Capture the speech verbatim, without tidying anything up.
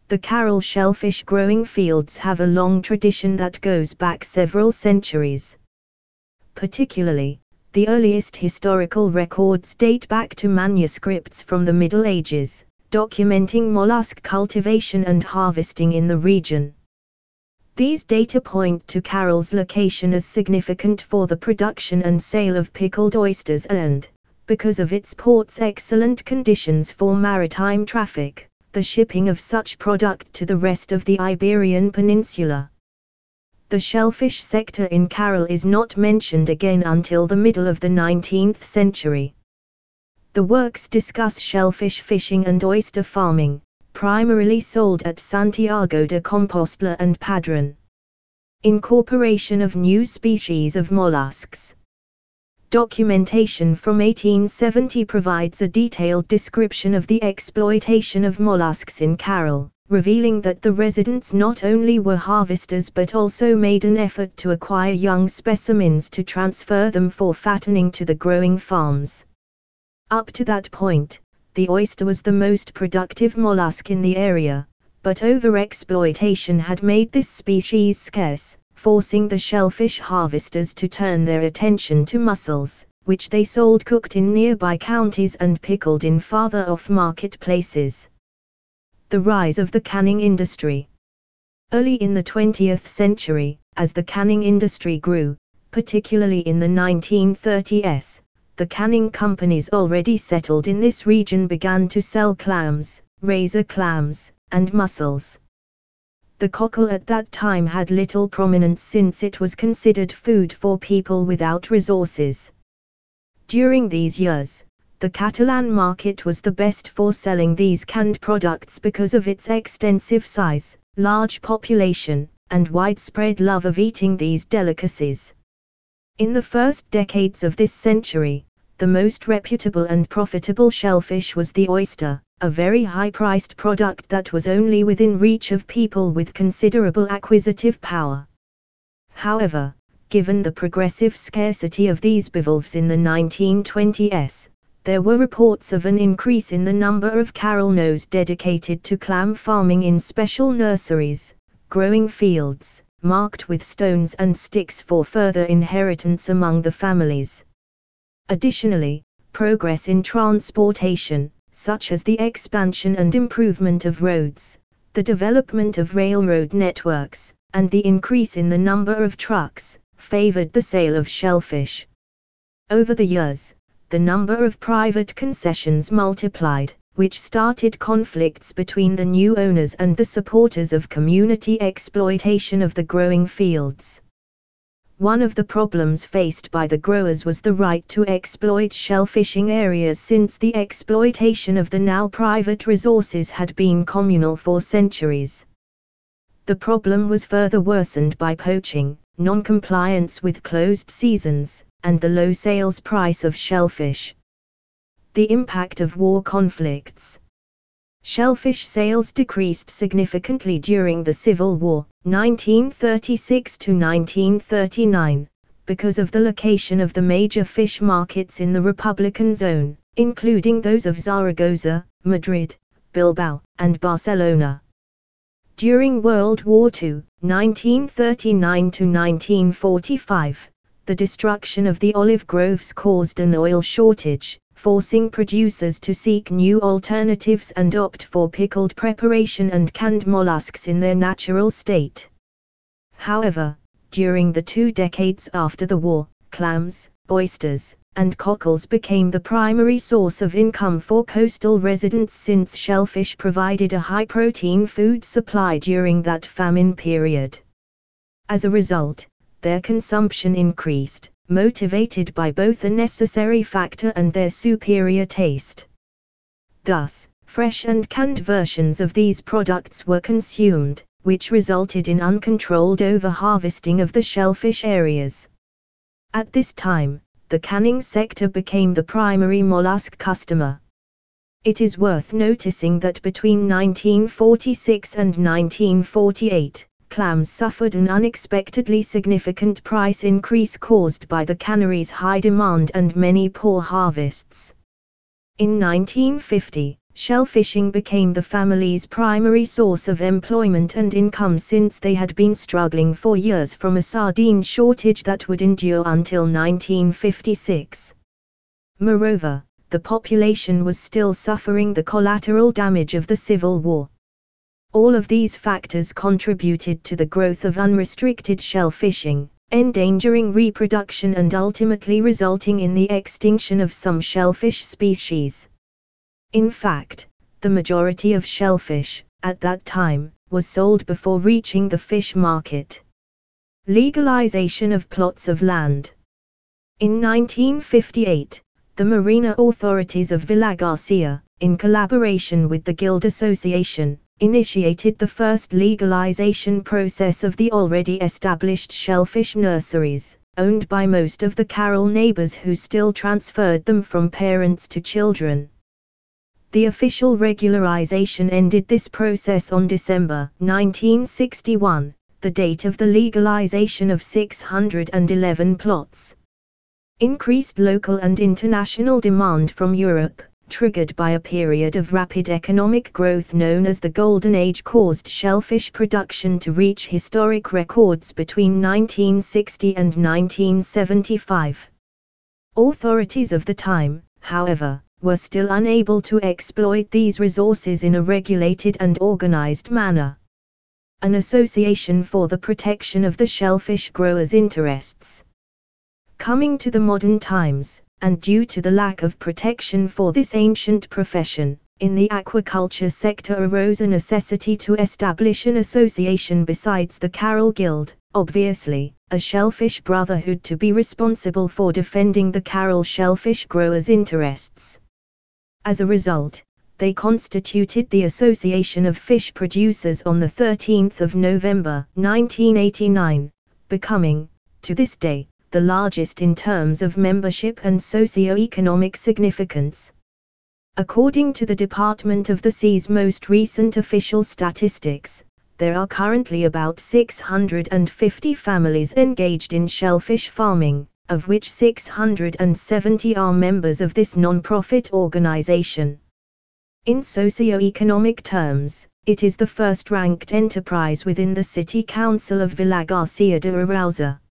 The Carroll shellfish growing fields have a long tradition that goes back several centuries. Particularly, the earliest historical records date back to manuscripts from the Middle Ages, documenting mollusk cultivation and harvesting in the region. These data point to Carroll's location as significant for the production and sale of pickled oysters and, because of its port's excellent conditions for maritime traffic, the shipping of such product to the rest of the Iberian Peninsula. The shellfish sector in Carroll is not mentioned again until the middle of the nineteenth century. The works discuss shellfish fishing and oyster farming, primarily sold at Santiago de Compostela and Padrón. Incorporation of new species of mollusks. Documentation from eighteen seventy provides a detailed description of the exploitation of mollusks in Carroll, revealing that the residents not only were harvesters but also made an effort to acquire young specimens to transfer them for fattening to the growing farms. Up to that point, the oyster was the most productive mollusk in the area, but overexploitation had made this species scarce, forcing the shellfish harvesters to turn their attention to mussels, which they sold cooked in nearby counties and pickled in farther off marketplaces. The rise of the canning industry. Early in the twentieth century, as the canning industry grew, particularly in the nineteen thirties, the canning companies already settled in this region began to sell clams, razor clams, and mussels. The cockle at that time had little prominence since it was considered food for people without resources. During these years, the Catalan market was the best for selling these canned products because of its extensive size, large population, and widespread love of eating these delicacies. In the first decades of this century, the most reputable and profitable shellfish was the oyster, a very high-priced product that was only within reach of people with considerable acquisitive power. However, given the progressive scarcity of these bivalves in the nineteen twenties, there were reports of an increase in the number of Carroll Nose dedicated to clam farming in special nurseries, growing fields, marked with stones and sticks for further inheritance among the families. Additionally, progress in transportation, such as the expansion and improvement of roads, the development of railroad networks, and the increase in the number of trucks, favored the sale of shellfish. Over the years, the number of private concessions multiplied, which started conflicts between the new owners and the supporters of community exploitation of the growing fields. One of the problems faced by the growers was the right to exploit shellfishing areas, since the exploitation of the now private resources had been communal for centuries. The problem was further worsened by poaching, non-compliance with closed seasons, and the low sales price of shellfish. The impact of war conflicts. Shellfish sales decreased significantly during the Civil War, nineteen thirty-six to nineteen thirty-nine, because of the location of the major fish markets in the Republican zone, including those of Zaragoza, Madrid, Bilbao, and Barcelona. During World War Two, nineteen thirty-nine to nineteen forty-five, the destruction of the olive groves caused an oil shortage, forcing producers to seek new alternatives and opt for pickled preparation and canned mollusks in their natural state. However, during the two decades after the war, clams, oysters, and cockles became the primary source of income for coastal residents, since shellfish provided a high-protein food supply during that famine period. As a result, their consumption increased, motivated by both a necessary factor and their superior taste. Thus, fresh and canned versions of these products were consumed, which resulted in uncontrolled over-harvesting of the shellfish areas. At this time, the canning sector became the primary mollusk customer. It is worth noticing that between nineteen forty-six and nineteen forty-eight, clams suffered an unexpectedly significant price increase caused by the cannery's high demand and many poor harvests. In nineteen fifty, shellfishing became the family's primary source of employment and income since they had been struggling for years from a sardine shortage that would endure until nineteen fifty-six. Moreover, the population was still suffering the collateral damage of the Civil War. All of these factors contributed to the growth of unrestricted shellfishing, endangering reproduction and ultimately resulting in the extinction of some shellfish species. In fact, the majority of shellfish, at that time, was sold before reaching the fish market. Legalization of plots of land. In nineteen fifty-eight, the marina authorities of Villagarcia, in collaboration with the Guild Association, initiated the first legalization process of the already established shellfish nurseries, owned by most of the Carroll neighbors who still transferred them from parents to children. The official regularization ended this process on December nineteen sixty-one, the date of the legalization of six hundred eleven plots. Increased local and international demand from Europe, triggered by a period of rapid economic growth known as the Golden Age, caused shellfish production to reach historic records between nineteen sixty and nineteen seventy-five. Authorities of the time, however, were still unable to exploit these resources in a regulated and organized manner. An Association for the Protection of the Shellfish Growers' Interests. Coming to the modern times, and due to the lack of protection for this ancient profession, in the aquaculture sector arose a necessity to establish an association besides the Carroll Guild, obviously, a shellfish brotherhood to be responsible for defending the Carroll shellfish growers' interests. As a result, they constituted the Association of Fish Producers on the thirteenth of November nineteen eighty-nine, becoming, to this day, the largest in terms of membership and socio-economic significance. According to the Department of the Sea's most recent official statistics, there are currently about six hundred fifty families engaged in shellfish farming, of which six hundred seventy are members of this non-profit organization. In socio-economic terms, it is the first-ranked enterprise within the City Council of Villagarcia de Arousa.